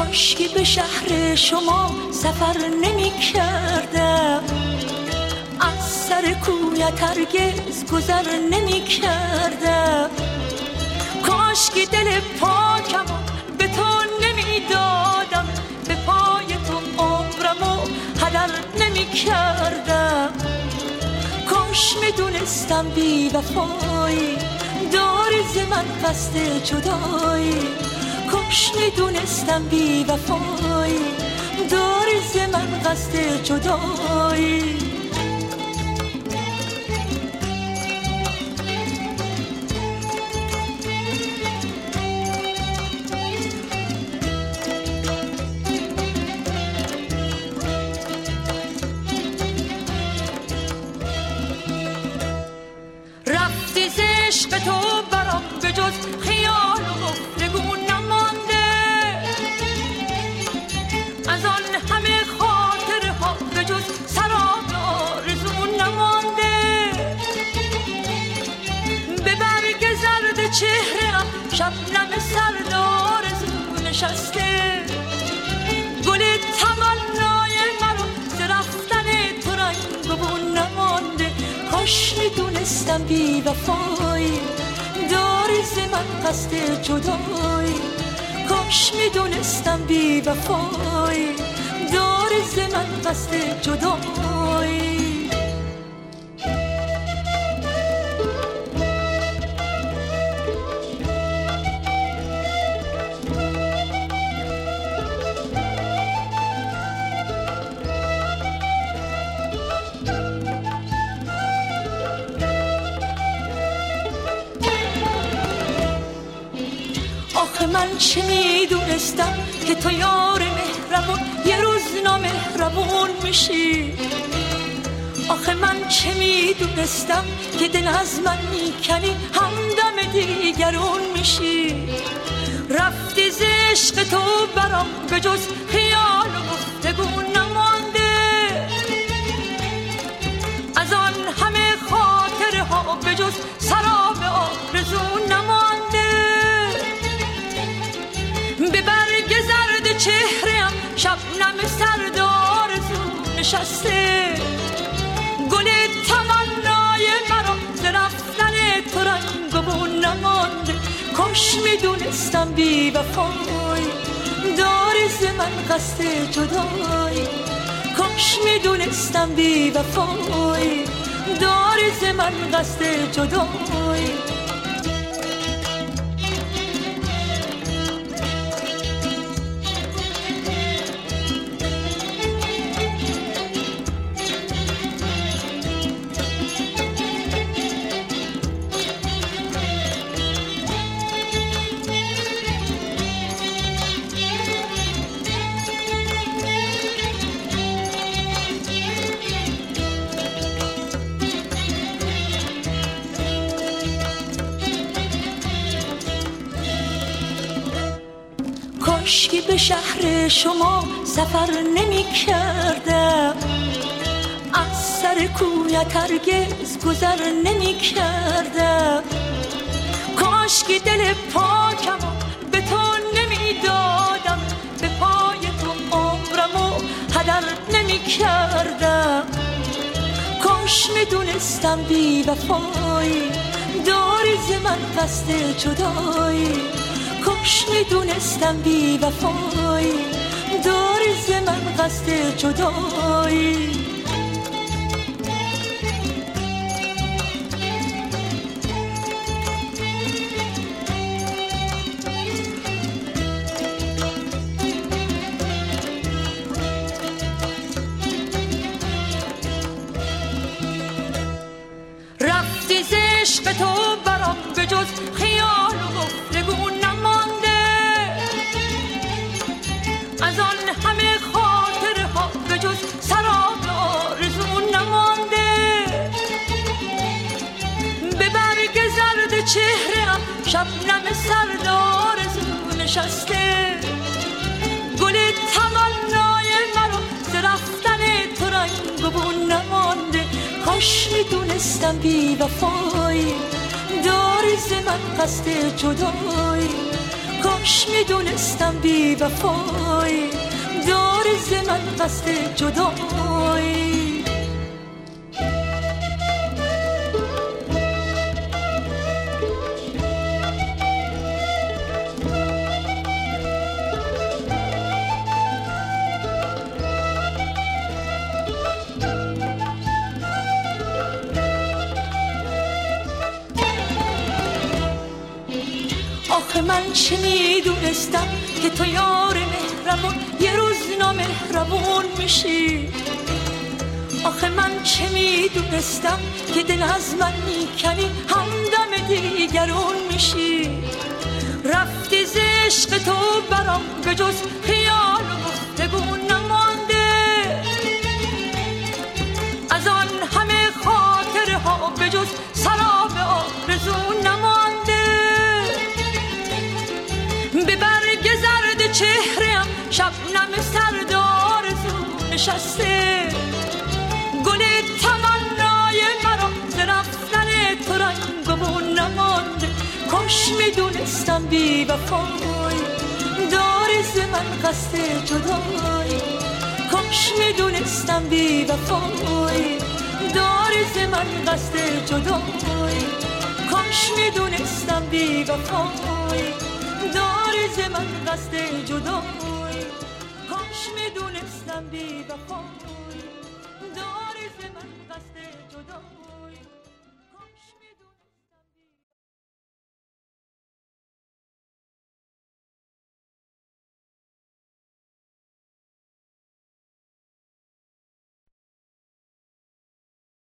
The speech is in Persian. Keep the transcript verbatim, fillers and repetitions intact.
کاشکی به شهر شما سفر نمی کردم، از سر کویت هرگز گذر نمی کردم. کاشکی دل پاکم به تو نمی دادم، به پای تو عمرمو هدر نمی کردم. کاش می دونستم بی وفایی داری ز من قصد جدایی، کاش می دونستم بی وفایی داری ز من قصد جدایی. رفتی ز عشق تو برام به جز خیال و گفتگو نمانده، از آن همه خاطرها به جز سراب آرزو نمانده. به برگ زرد چهره‌ام شبنم سرد آرزو نشسته، گل تمنای مرا ز رفتن تو رنگ و بو نمانده. کاش میدونستم بی وفایی داری ز من قصد جدایی، کاش میدونستم بی وفایی داری ز من قصد جدایی. آخه من چه میدونستم که تو یار مهربون یه روز نامهربون میشی. آخه من چه میدونستم که دل از من میکنی همدم دیگرون میشی. رفتی ز عشق تو برام به جز خیال و گفتگو نمانده، از آن همه خاطرها به جز سراب آرزو نمانده. به برگ زرد چهره‌ام شبنم سرد آرزو نشسته، گل تمنای مرا ز رفتن تو رنگ و بو نمانده. کاش میدونستم بی وفایی داری ز من قصد جدایی، کاش میدونستم بی وفایی داری ز من قصد جدایی. کاشکی به شهر شما سفر نمی کردم، از سر کویت هرگز گذر نمی کردم. کاشکی دل پاکم به تو نمی دادم، به پای تو عمرمو هدر نمی کردم. کاش می دونستم بی وفایی داری ز من قصد جدایی، کاش میدونستم بی وفایی داری ز من قصد جدایی. رفتی ز عشق تو برام به جز خیال و گفتگو نمانده، از آن همه خاطرها به جز سراب آرزو نمانده. به برگ زرد چهره‌ام شبنم سرد آرزو نشسته، گل تمنای مرا ز رفتن تو رنگ و بو نمانده. کاش میدونستم بی وفایی داری ز من قصد جدایی، کاش میدونستم بی وفایی داری ز من قصد جدایی. آخه من چه میدونستم که تو یار مهربون یه روز نامهربون میشی. آخه من چه میدونستم که دل از من میکنی همدم دیگرون میشی. رفتی ز عشق تو برام به جز خیال و گفتگو نمانده، از آن همه خاطره ها به جز سراب آرزو نمانده. به برگ زرد چهره‌ام شبنم سرد آرزو نشسته، گل تمنای مرا ز رفتن تو رنگ و بو نمانده. کاش میدونستم بی وفایی داری ز من قصد جدایی. کاش میدونستم بی وفایی داری ز من قصد جدایی. کاش میدونستم بی وفایی داری ز من قصد جدایی. کاش میدونستم بی وفایی داری ز من قصد جدایی.